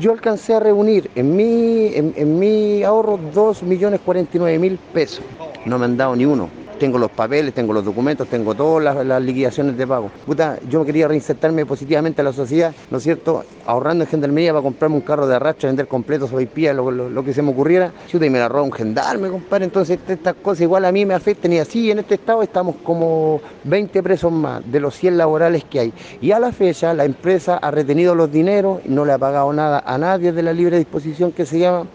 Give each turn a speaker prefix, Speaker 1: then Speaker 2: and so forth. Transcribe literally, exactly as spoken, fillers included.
Speaker 1: Yo alcancé a reunir en mi, en, en mi ahorro dos millones cuarenta y nueve mil pesos. No me han dado ni uno. Tengo los papeles, tengo los documentos, tengo todas las, las liquidaciones de pago. Puta, yo quería reinsertarme positivamente a la sociedad, ¿no es cierto? Ahorrando en gendarmería para comprarme un carro de arrastre, vender completo, soy pía, lo, lo, lo que se me ocurriera. Chuta, y me la roba un gendarme, compadre. Entonces estas cosas igual a mí me afectan y así en este estado estamos como veinte presos más de los cien laborales que hay. Y a la fecha la empresa ha retenido los dineros, no le ha pagado nada a nadie de la libre disposición que se llama.